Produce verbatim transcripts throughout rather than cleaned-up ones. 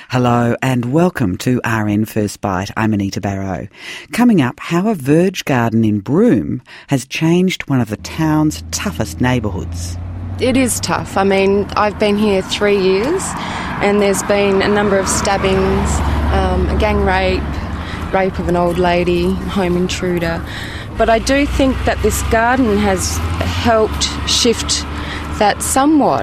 Hello and welcome to R N First Bite. I'm Anita Barrow. Coming up, how a verge garden in Broome has changed one of the town's toughest neighbourhoods. It is tough. I mean, I've been here three years and there's been a number of stabbings, um, a gang rape, rape of an old lady, home intruder. But I do think that this garden has helped shift that somewhat.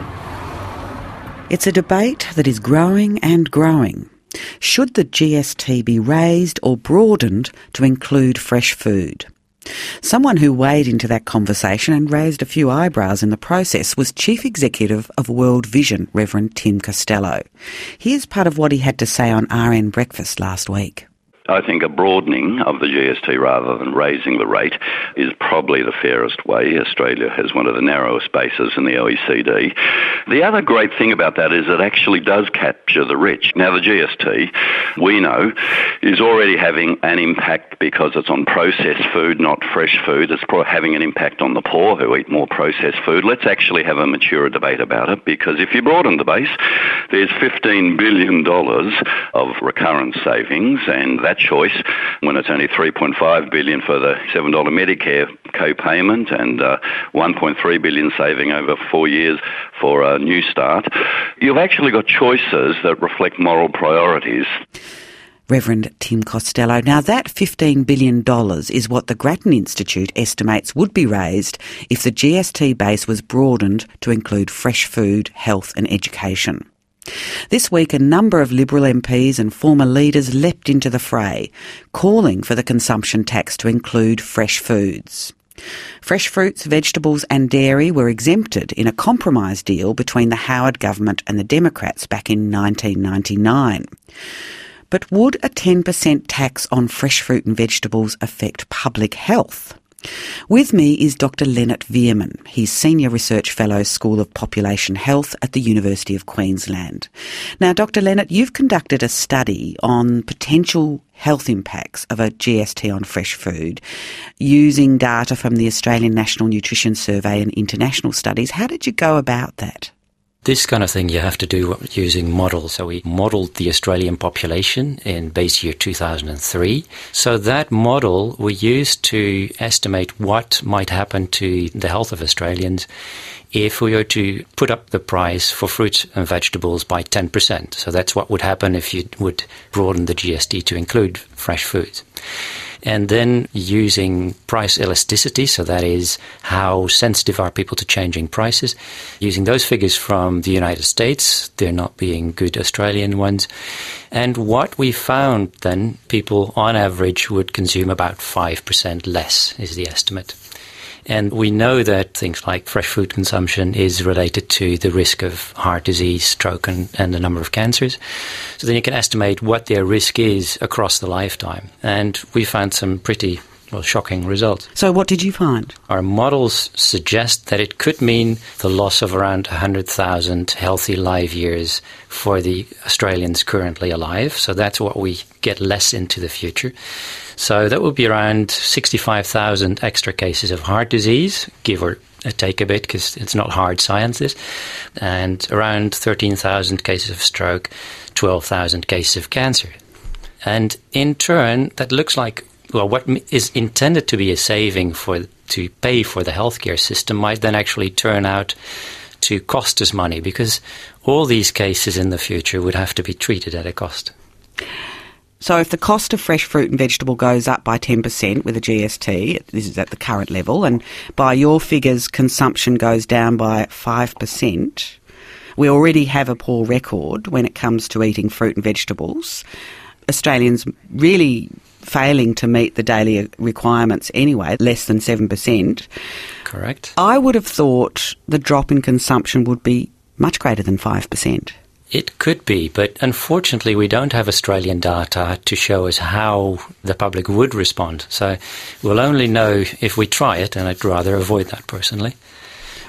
It's a debate that is growing and growing. Should the G S T be raised or broadened to include fresh food? Someone who weighed into that conversation and raised a few eyebrows in the process was Chief Executive of World Vision, Reverend Tim Costello. Here's part of what he had to say on R N Breakfast last week. I think a broadening of the G S T rather than raising the rate is probably the fairest way. Australia has one of the narrowest bases in the O E C D. The other great thing about that is it actually does capture the rich. Now, the G S T, we know, is already having an impact because it's on processed food, not fresh food. It's having an impact on the poor who eat more processed food. Let's actually have a mature debate about it, because if you broaden the base, there's fifteen billion dollars of recurrent savings, and that choice, when it's only three point five billion dollars for the seven dollars Medicare co-payment and uh, one point three billion dollars saving over four years for a New Start, you've actually got choices that reflect moral priorities. Reverend Tim Costello. Now, that fifteen billion dollars is what the Grattan Institute estimates would be raised if the G S T base was broadened to include fresh food, health and education. This week, a number of Liberal M Ps and former leaders leapt into the fray, calling for the consumption tax to include fresh foods. Fresh fruits, vegetables and dairy were exempted in a compromise deal between the Howard government and the Democrats back in nineteen ninety-nine. But would a ten percent tax on fresh fruit and vegetables affect public health? With me is Doctor Leonard Veerman. He's Senior Research Fellow, School of Population Health at the University of Queensland. Now, Doctor Leonard, you've conducted a study on potential health impacts of a G S T on fresh food using data from the Australian National Nutrition Survey and international studies. How did you go about that? This kind of thing you have to do using models. So we modelled the Australian population in base year two thousand three. So that model we used to estimate what might happen to the health of Australians if we were to put up the price for fruit and vegetables by ten percent. So that's what would happen if you would broaden the G S T to include fresh foods. And then using price elasticity, so that is how sensitive are people to changing prices, using those figures from the United States, they're not being good Australian ones. And what we found then, people on average would consume about five percent less is the estimate. And we know that things like fresh food consumption is related to the risk of heart disease, stroke, and, and a number of cancers. So then you can estimate what their risk is across the lifetime. And we found some pretty, well, shocking results. So what did you find? Our models suggest that it could mean the loss of around one hundred thousand healthy life years for the Australians currently alive. So that's what we get less into the future. So that would be around sixty-five thousand extra cases of heart disease, give or take a bit, because it's not hard science, this, and around thirteen thousand cases of stroke, twelve thousand cases of cancer. And in turn, that looks like, well, what is intended to be a saving for to pay for the healthcare system might then actually turn out to cost us money, because all these cases in the future would have to be treated at a cost. So if the cost of fresh fruit and vegetable goes up by ten percent with a G S T, this is at the current level, and by your figures, consumption goes down by five percent, we already have a poor record when it comes to eating fruit and vegetables. Australians really failing to meet the daily requirements anyway, less than seven percent. Correct. I would have thought the drop in consumption would be much greater than five percent. It could be, but unfortunately we don't have Australian data to show us how the public would respond. So we'll only know if we try it, and I'd rather avoid that personally.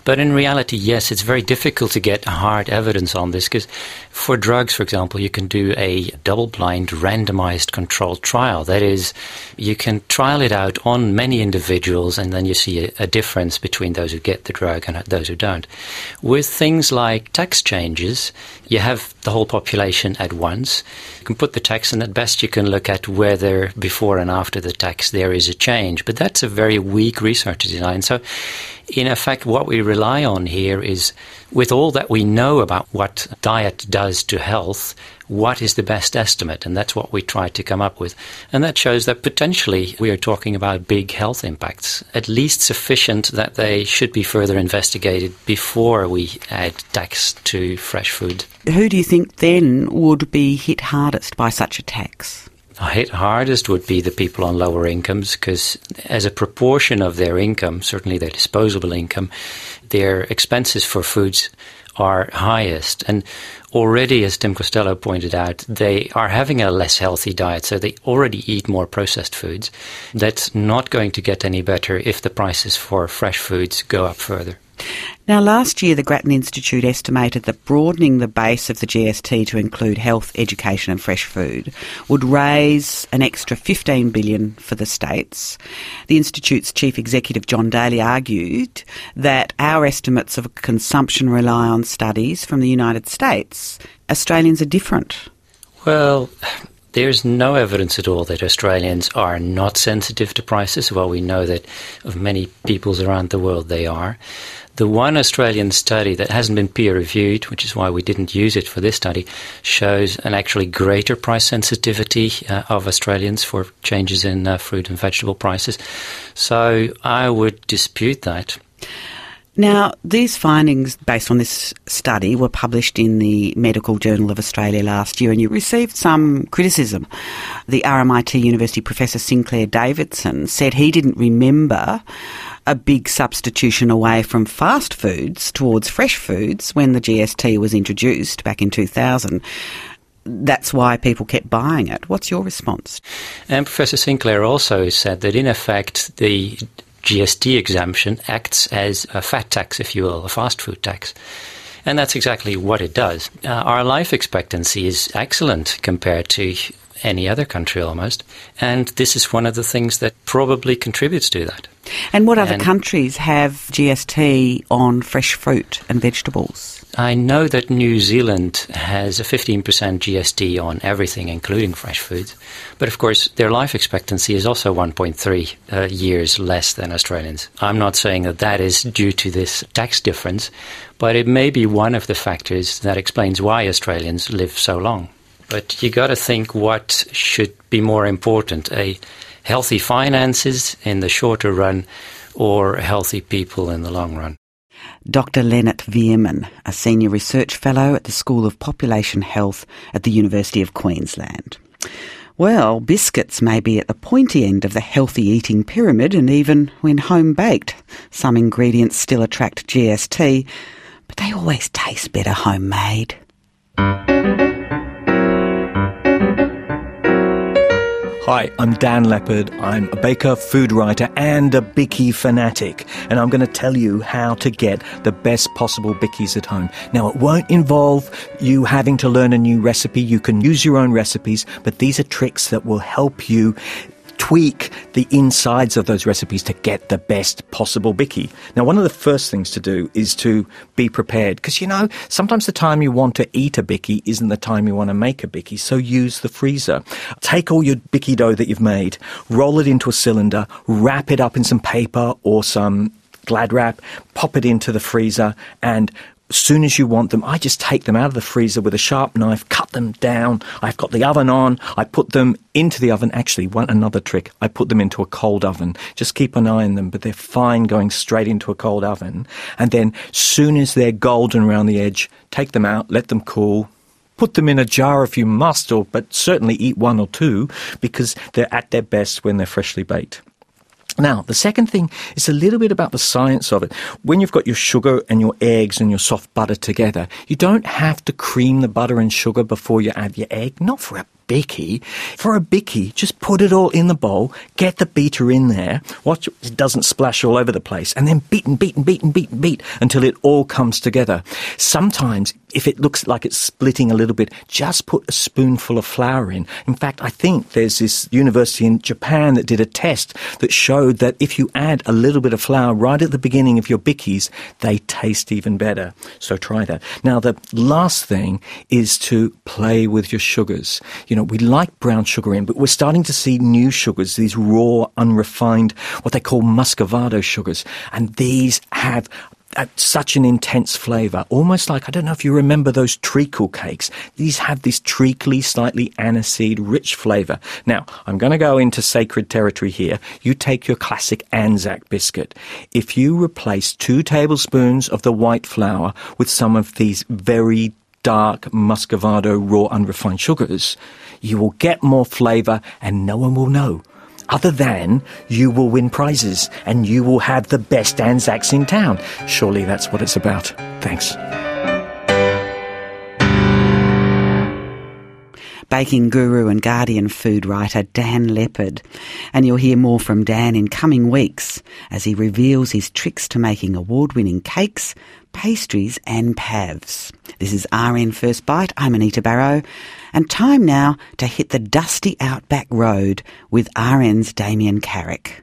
But in reality, yes, it's very difficult to get hard evidence on this because for drugs, for example, you can do a double-blind randomized controlled trial. That is, you can trial it out on many individuals and then you see a, a difference between those who get the drug and those who don't. With things like tax changes, you have the whole population at once. You can put the tax and at best you can look at whether before and after the tax there is a change. But that's a very weak research design. So in effect, what we rely on here is, with all that we know about what diet does to health, what is the best estimate? And that's what we try to come up with. And that shows that potentially we are talking about big health impacts, at least sufficient that they should be further investigated before we add tax to fresh food. Who do you think then would be hit hardest by such a tax? Hit hardest would be the people on lower incomes because as a proportion of their income, certainly their disposable income, their expenses for foods are highest. And already, as Tim Costello pointed out, they are having a less healthy diet, so they already eat more processed foods. That's not going to get any better if the prices for fresh foods go up further. Now, last year the Grattan Institute estimated that broadening the base of the G S T to include health, education and fresh food would raise an extra fifteen billion dollars for the states. The Institute's chief executive, John Daly, argued that our estimates of consumption rely on studies from the United States. Australians are different. Well, there's no evidence at all that Australians are not sensitive to prices. Well, we know that of many peoples around the world they are. The one Australian study that hasn't been peer-reviewed, which is why we didn't use it for this study, shows an actually greater price sensitivity uh, of Australians for changes in uh, fruit and vegetable prices. So I would dispute that. Now, these findings based on this study were published in the Medical Journal of Australia last year and you received some criticism. The R M I T University professor Sinclair Davidson said he didn't remember a big substitution away from fast foods towards fresh foods when the G S T was introduced back in two thousand. That's why people kept buying it. What's your response? And Professor Sinclair also said that in effect the G S T exemption acts as a fat tax, if you will, a fast food tax. And that's exactly what it does. Uh, our life expectancy is excellent compared to any other country almost. And this is one of the things that probably contributes to that. And what other and countries have G S T on fresh fruit and vegetables? I know that New Zealand has a fifteen percent G S T on everything, including fresh foods. But of course, their life expectancy is also one point three uh, years less than Australians. I'm not saying that that is due to this tax difference, but it may be one of the factors that explains why Australians live so long. But you got to think what should be more important, a healthy finances in the shorter run or healthy people in the long run. Doctor Leonard Veerman, a Senior Research Fellow at the School of Population Health at the University of Queensland. Well, biscuits may be at the pointy end of the healthy eating pyramid, and even when home-baked, some ingredients still attract G S T, but they always taste better homemade. Hi, I'm Dan Leppard. I'm a baker, food writer and a Bicky fanatic. And I'm going to tell you how to get the best possible Bickies at home. Now, it won't involve you having to learn a new recipe. You can use your own recipes, but these are tricks that will help you tweak the insides of those recipes to get the best possible Bicky. Now, one of the first things to do is to be prepared because, you know, sometimes the time you want to eat a Bicky isn't the time you want to make a Bicky, so use the freezer. Take all your Bicky dough that you've made, roll it into a cylinder, wrap it up in some paper or some Glad wrap, pop it into the freezer, and as soon as you want them, I just take them out of the freezer with a sharp knife, cut them down. I've got the oven on. I put them into the oven. Actually, one another trick, I put them into a cold oven. Just keep an eye on them, but they're fine going straight into a cold oven. And then as soon as they're golden around the edge, take them out, let them cool. Put them in a jar if you must, or but certainly eat one or two because they're at their best when they're freshly baked. Now, the second thing is a little bit about the science of it. When you've got your sugar and your eggs and your soft butter together, you don't have to cream the butter and sugar before you add your egg, not for a bicky. For a bicky, just put it all in the bowl, get the beater in there, watch it doesn't splash all over the place, and then beat and beat and beat and beat and beat until it all comes together. Sometimes, if it looks like it's splitting a little bit, just put a spoonful of flour in. In fact, I think there's this university in Japan that did a test that showed that if you add a little bit of flour right at the beginning of your bickies, they taste even better. So try that. Now, the last thing is to play with your sugars. You know, we like brown sugar in, but we're starting to see new sugars, these raw, unrefined, what they call muscovado sugars. And these have Uh, such an intense flavour, almost like, I don't know if you remember those treacle cakes. These have this treacly, slightly aniseed, rich flavour. Now, I'm going to go into sacred territory here. You take your classic Anzac biscuit. If you replace two tablespoons of the white flour with some of these very dark muscovado, raw, unrefined sugars, you will get more flavour and no one will know. Other than you will win prizes and you will have the best Anzacs in town. Surely that's what it's about. Thanks. Baking guru and Guardian food writer Dan Leppard. And you'll hear more from Dan in coming weeks as he reveals his tricks to making award-winning cakes, pastries and pavs. This is R N First Bite. I'm Anita Barrow. And time now to hit the dusty outback road with R N's Damien Carrick.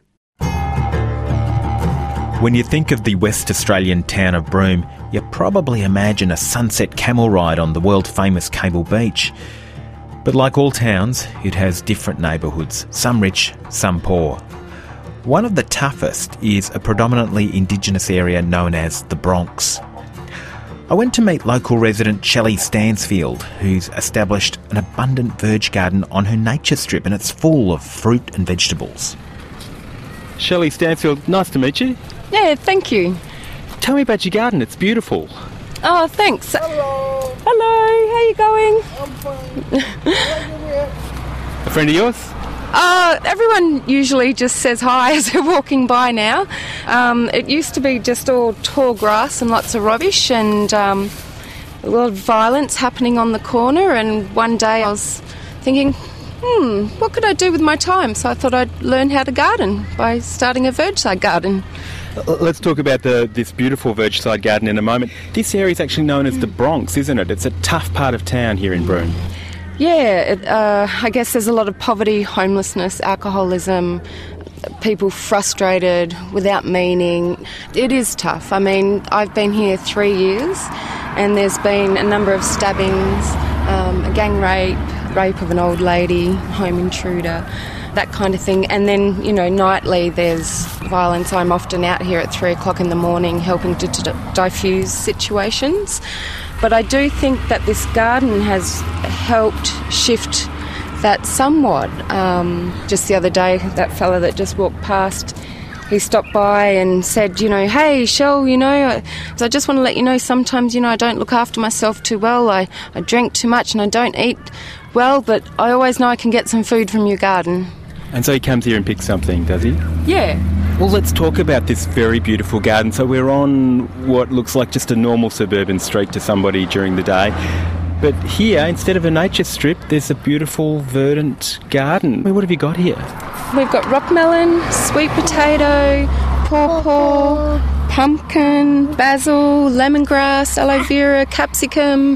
When you think of the West Australian town of Broome, you probably imagine a sunset camel ride on the world-famous Cable Beach. But like all towns, it has different neighbourhoods, some rich, some poor. One of the toughest is a predominantly Indigenous area known as the Bronx. I went to meet local resident Shelley Stansfield, who's established an abundant verge garden on her nature strip, and it's full of fruit and vegetables. Shelley Stansfield, nice to meet you. Yeah, thank you. Tell me about your garden, it's beautiful. Oh, thanks. Hello. Hello, how are you going? I'm fine. A friend of yours? Uh, everyone usually just says hi as they're walking by now. Um, it used to be just all tall grass and lots of rubbish and um, a lot of violence happening on the corner, and one day I was thinking, hmm, what could I do with my time? So I thought I'd learn how to garden by starting a vergeside garden. Let's talk about the, this beautiful vergeside garden in a moment. This area is actually known as the Bronx, isn't it? It's a tough part of town here in Broome. Yeah, it, uh, I guess there's a lot of poverty, homelessness, alcoholism, people frustrated, without meaning. It is tough. I mean, I've been here three years and there's been a number of stabbings, um, a gang rape, rape of an old lady, home intruder, that kind of thing. And then, you know, nightly there's violence. I'm often out here at three o'clock in the morning helping to, to diffuse situations. But I do think that this garden has helped shift that somewhat. Um, just the other day, that fella that just walked past, he stopped by and said, you know, hey, Shell, you know, I, I just want to let you know sometimes, you know, I don't look after myself too well. I, I drink too much and I don't eat well, but I always know I can get some food from your garden. And so he comes here and picks something, does he? Yeah. Well, let's talk about this very beautiful garden. So we're on what looks like just a normal suburban street to somebody during the day. But here, instead of a nature strip, there's a beautiful verdant garden. I mean, what have you got here? We've got rock melon, sweet potato, pawpaw, pumpkin, basil, lemongrass, aloe vera, capsicum,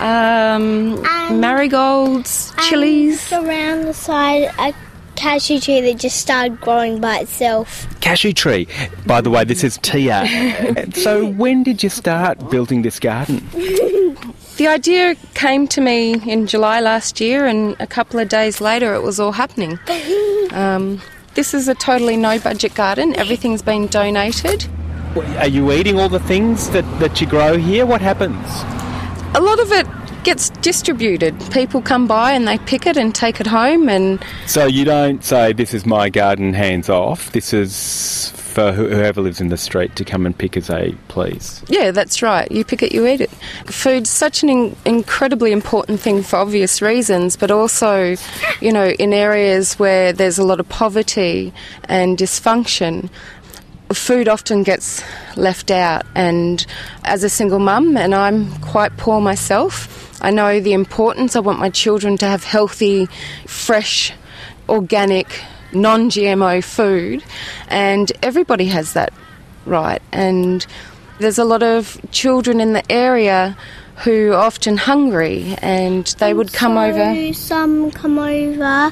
um, and, marigolds, chilies. And around the side, a cashew tree that just started growing by itself. Cashew tree. By the way, this is Tia. So when did you start building this garden? The idea came to me in July last year, and a couple of days later it was all happening. Um, this is a totally no-budget garden. Everything's been donated. Are you eating all the things that, that you grow here? What happens? A lot of it gets distributed. People come by and they pick it and take it home. And so you don't say, this is my garden, hands off. This is for whoever lives in the street to come and pick as they please. Yeah, that's right. You pick it, you eat it. Food's such an in- incredibly important thing for obvious reasons, but also, you know, in areas where there's a lot of poverty and dysfunction, food often gets left out. And as a single mum, and I'm quite poor myself, I know the importance. I want my children to have healthy, fresh, organic, non-G M O food, and everybody has that right. And there's a lot of children in the area who are often hungry, and they would come so over. Some come over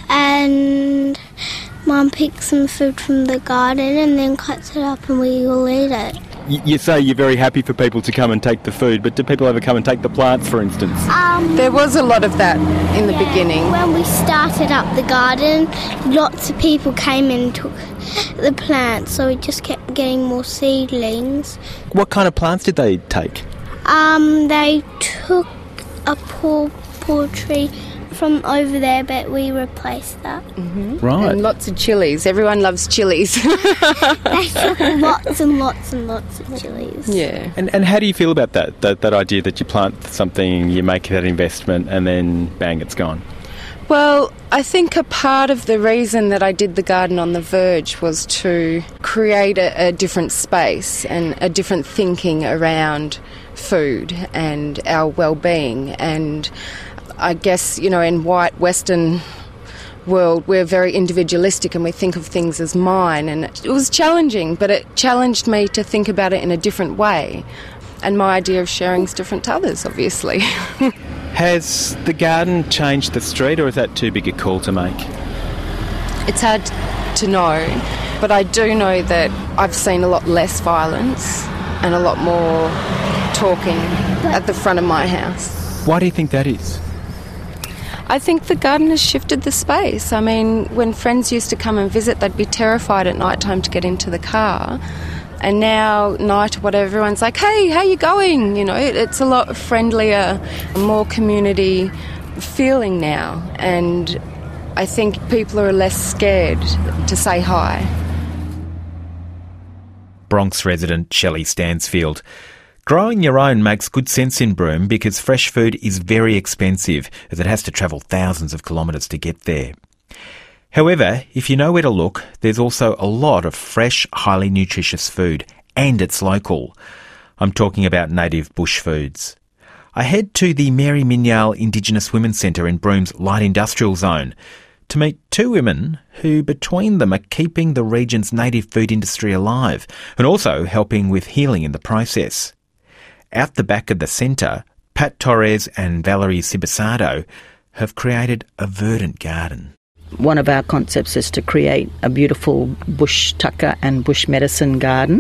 and Mum picks some food from the garden and then cuts it up and we all eat it. You say you're very happy for people to come and take the food, but do people ever come and take the plants, for instance? Um, there was a lot of that in the yeah, beginning. When we started up the garden, lots of people came and took the plants, so we just kept getting more seedlings. What kind of plants did they take? Um, they took a pawpaw tree from over there, but we replaced that. Mm-hmm. Right. And lots of chilies. Everyone loves chilies. They took lots and lots and lots of chilies. Yeah. And and how do you feel about that, that, that idea that you plant something, you make that investment, and then bang, it's gone? Well, I think a part of the reason that I did the garden on the verge was to create a, a different space and a different thinking around food and our well-being. And I guess, you know, in white Western world, we're very individualistic and we think of things as mine. And it was challenging, but it challenged me to think about it in a different way. And my idea of sharing is different to others, obviously. Has the garden changed the street, or is that too big a call to make? It's hard to know, but I do know that I've seen a lot less violence and a lot more talking at the front of my house. Why do you think that is? I think the garden has shifted the space. I mean, when friends used to come and visit, they'd be terrified at night time to get into the car. And now, night or whatever, everyone's like, hey, how you going? You know, it, it's a lot friendlier, more community feeling now. And I think people are less scared to say hi. Bronx resident Shelley Stansfield. Growing your own makes good sense in Broome because fresh food is very expensive, as it has to travel thousands of kilometres to get there. However, if you know where to look, there's also a lot of fresh, highly nutritious food, and it's local. I'm talking about native bush foods. I head to the Mary Minyal Indigenous Women's Centre in Broome's light industrial zone to meet two women who, between them, are keeping the region's native food industry alive and also helping with healing in the process. Out the back of the centre, Pat Torres and Valerie Sibasado have created a verdant garden. One of our concepts is to create a beautiful bush tucker and bush medicine garden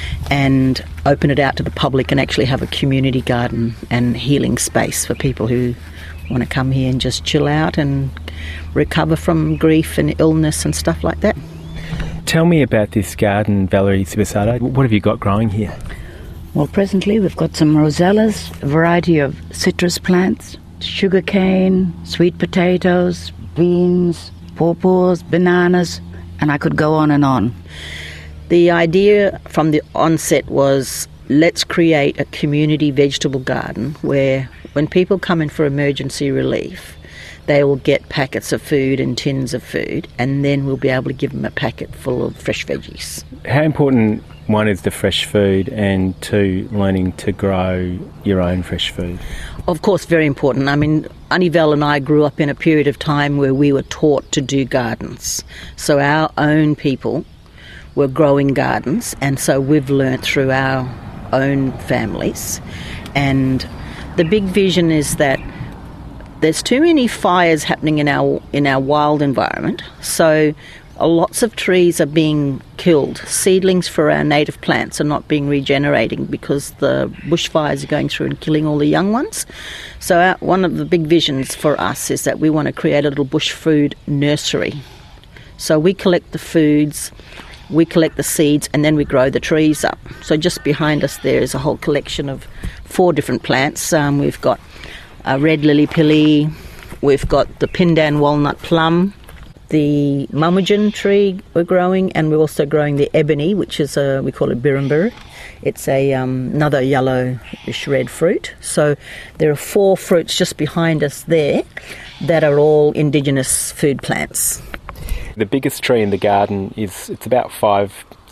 and open it out to the public and actually have a community garden and healing space for people who want to come here and just chill out and recover from grief and illness and stuff like that. Tell me about this garden, Valerie Sibasado. What have you got growing here? Well, presently we've got some rosellas, a variety of citrus plants, sugarcane, sweet potatoes, beans, pawpaws, bananas, and I could go on and on. The idea from the onset was, let's create a community vegetable garden where when people come in for emergency relief, they will get packets of food and tins of food, and then we'll be able to give them a packet full of fresh veggies. How important, one, is the fresh food, and two, learning to grow your own fresh food? Of course, very important. I mean, Anivel and I grew up in a period of time where we were taught to do gardens. So our own people were growing gardens, and so we've learnt through our own families. And the big vision is that there's too many fires happening in our in our wild environment, so uh, lots of trees are being killed. Seedlings for our native plants are not being regenerating because the bushfires are going through and killing all the young ones. So our, one of the big visions for us is that we want to create a little bush food nursery. So we collect the foods, we collect the seeds, and then we grow the trees up. So just behind us there is a whole collection of four different plants. Um, we've got a red lily pilly, we've got the Pindan walnut plum, the mumujin tree we're growing, and we're also growing the ebony, which is a, we call it birrumbur. It's a um, another yellowish red fruit. So there are four fruits just behind us there that are all indigenous food plants. The biggest tree in the garden is, it's about five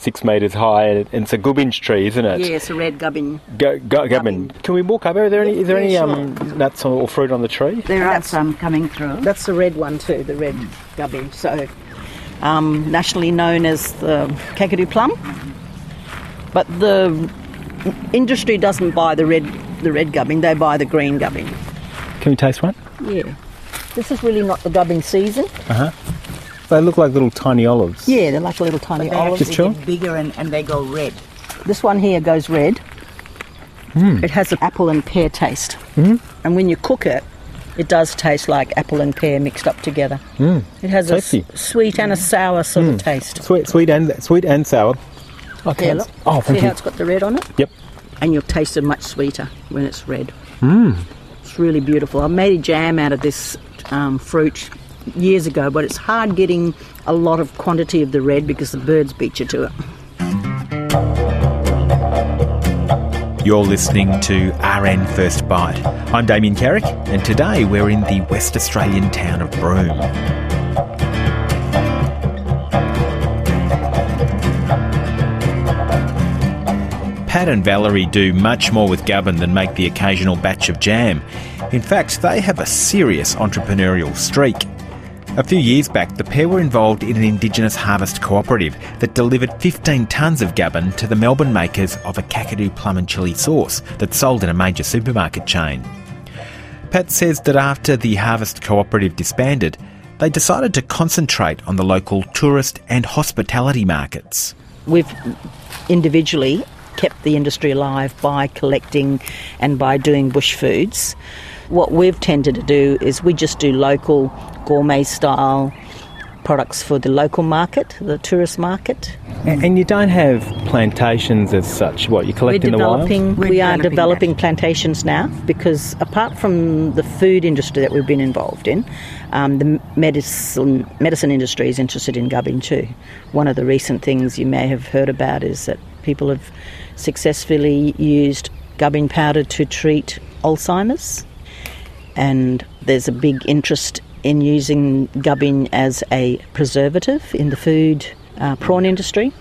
six metres high, and it's a gubbinge tree, isn't it? Yeah, it's a red gubbin. Gu- gu- gubbin. Can we walk over? Are there any? Is there any um, nuts or fruit on the tree? There are some coming through. That's the red one too, the red gubbin. So, um, nationally known as the Kakadu plum. But the industry doesn't buy the red, the red gubbin. They buy the green gubbin. Can we taste one? Yeah. This is really not the gubbin season. Uh huh. They look like little tiny olives. Yeah, they're like little tiny But they olives. actually get bigger and, and they go red. This one here goes red. Mm. It has an apple and pear taste. Mm-hmm. And when you cook it, it does taste like apple and pear mixed up together. Mm. It has Tasty. a s- sweet and a sour sort Mm. of taste. Sweet, sweet and sweet and sour. Okay. Yeah, look. Oh, See thank how you. it's got the red on it? Yep. And you'll taste it much sweeter when it's red. Mm. It's really beautiful. I made a jam out of this um, fruit years ago, but it's hard getting a lot of quantity of the red because the birds beat you to it. You're listening to R N First Bite. I'm Damien Carrick, and today we're in the West Australian town of Broome. Pat and Valerie do much more with gubbin than make the occasional batch of jam. In fact, they have a serious entrepreneurial streak. A few years back, the pair were involved in an Indigenous harvest cooperative that delivered fifteen tonnes of gubbin to the Melbourne makers of a Kakadu plum and chilli sauce that's sold in a major supermarket chain. Pat says that after the harvest cooperative disbanded, they decided to concentrate on the local tourist and hospitality markets. We've individually kept the industry alive by collecting and by doing bush foods. What we've tended to do is we just do local gourmet style products for the local market, the tourist market. And, and you don't have plantations as such. What, you collect We're in the wild? developing, We're we are developing developing that. plantations now because apart from the food industry that we've been involved in, um, the medicine medicine industry is interested in gubbin too. One of the recent things you may have heard about is that people have successfully used gubbin powder to treat Alzheimer's, and there's a big interest in using gubbin as a preservative in the food uh, prawn industry.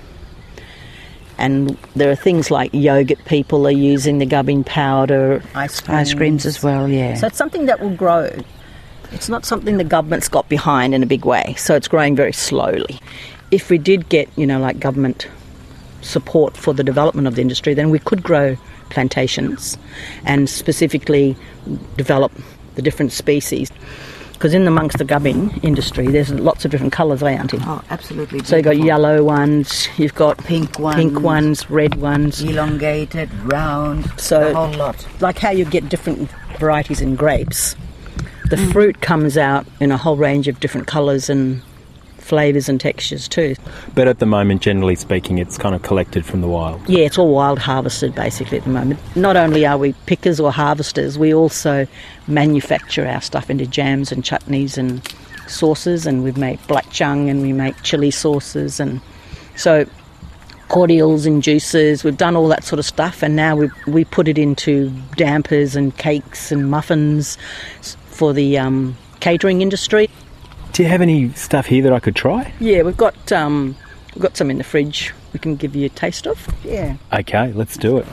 And there are things like yogurt people are using the gubbin powder, ice creams. Ice creams as well, yeah. So it's something that will grow. It's not something the government's got behind in a big way, so it's growing very slowly. If we did get, you know, like government support for the development of the industry, then we could grow plantations and specifically develop the different species. Because in amongst the gubbin industry, there's lots of different colours, eh, Auntie? Oh, absolutely. So you've got beautiful. yellow ones, you've got Pink ones. pink ones, red ones. Elongated, round, So, the whole lot. like how you get different varieties in grapes, the fruit comes out in a whole range of different colours and flavours and textures too. But at the moment, generally speaking, it's kind of collected from the wild. Yeah, it's all wild harvested basically at the moment. Not only are we pickers or harvesters, we also manufacture our stuff into jams and chutneys and sauces, and we make black chung and we make chilli sauces, and so cordials and juices. We've done all that sort of stuff, and now we we put it into dampers and cakes and muffins for the um, catering industry. Do you have any stuff here that I could try? Yeah, we've got um, we've got some in the fridge we can give you a taste of. Yeah. Okay, let's do it.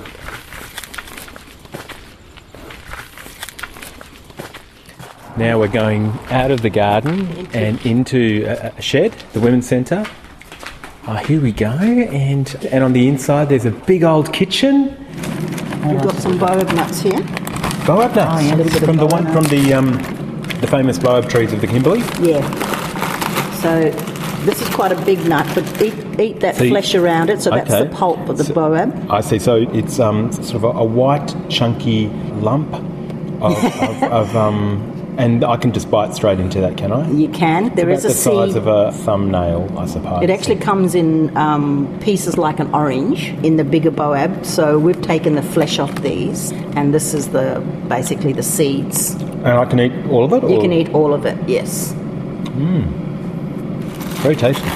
Now we're going out of the garden and into a a shed, the Women's Centre. Oh, here we go, and and on the inside there's a big old kitchen. We've got some baobab nuts here. Baobab nuts, Oh, yeah, a little bit of from the baobab one from the um, the famous baobab trees of the Kimberley. Yeah. So this is quite a big nut, but eat, eat that So you- flesh around it, so that's Okay. the pulp of the So- baobab. I see. So it's um, sort of a, a white, chunky lump of, of, of um, and I can just bite straight into that, can I? You can. There It's is a about the size seed. of a thumbnail, I suppose. It actually comes in um, pieces like an orange in the bigger baobab. So we've taken the flesh off these, and this is the basically the seeds. And I can eat all of it? You or- can eat all of it. Yes. Very tasty.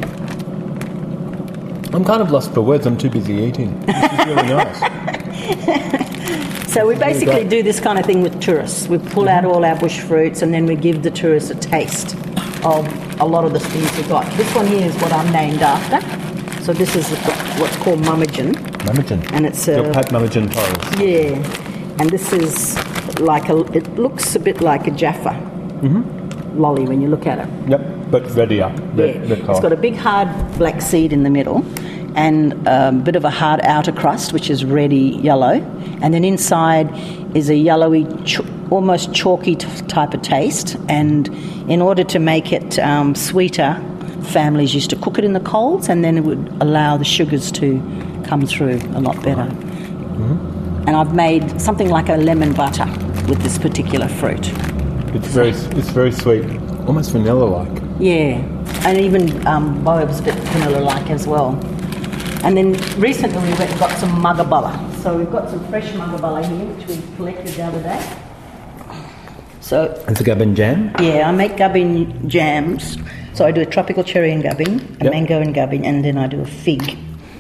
I'm kind of lost for words. I'm too busy eating. This is really nice. So we basically great. do this kind of thing with tourists. We pull out all our bush fruits and then we give the tourists a taste of a lot of the things we've got. This one here is what I'm named after. So this is what's called mummagen. Mummagen. And it's a... Your Pat Mummagen Torres. Yeah. And this is like a... It looks a bit like a Jaffa Mm-hmm. lolly when you look at it. Yep, but readier. Red, Yeah. red It's got a big hard black seed in the middle and a bit of a hard outer crust, which is reddy yellow. And then inside is a yellowy, ch- almost chalky t- type of taste. And in order to make it um, sweeter, families used to cook it in the coals, and then it would allow the sugars to come through a lot better. Mm-hmm. And I've made something like a lemon butter with this particular fruit. It's very, it's very sweet, almost vanilla-like. Yeah, and even um, Boab's a bit vanilla-like as well. And then recently we've got some mugabala. So we've got some fresh mugabala here, which we collected the other day. So It's a gubbin jam? yeah, I make gubbin jams. So I do a tropical cherry and gubbin, a Yep. mango and gubbin, and then I do a fig.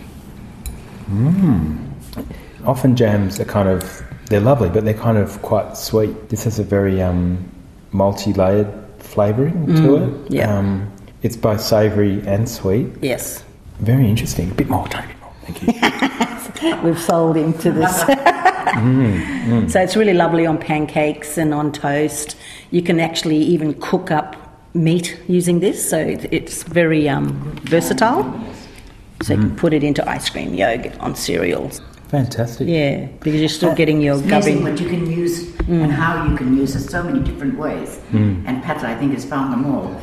Often jams are kind of, they're lovely, but they're kind of quite sweet. This has a very um, multi-layered flavouring to it. yeah. Um, it's both savoury and sweet. Yes. Very interesting. A bit more, Tony. Thank you. We've sold into this. So it's really lovely on pancakes and on toast. You can actually even cook up meat using this, so it, it's very um, versatile. So you can put it into ice cream, yogurt, on cereals. Fantastic. Yeah, because you're still getting your It's amazing gubbin. what you can use and how you can use it so many different ways. And Pat, I think, has found them all.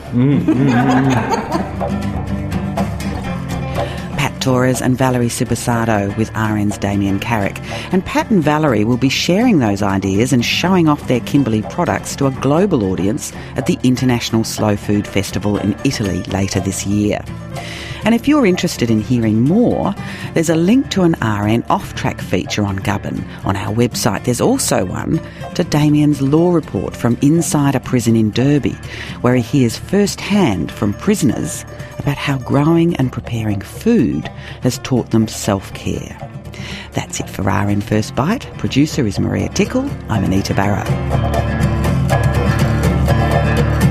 Pat Torres and Valerie Subasado with R N's Damien Carrick. And Pat and Valerie will be sharing those ideas and showing off their Kimberley products to a global audience at the International Slow Food Festival in Italy later this year. And if you're interested in hearing more, there's a link to an R N off-track feature on gubbin on our website. There's also one to Damien's law report from inside a prison in Derby, where he hears firsthand from prisoners about how growing and preparing food has taught them self-care. That's it for R N First Bite. Producer is Maria Tickle. I'm Anita Barrow.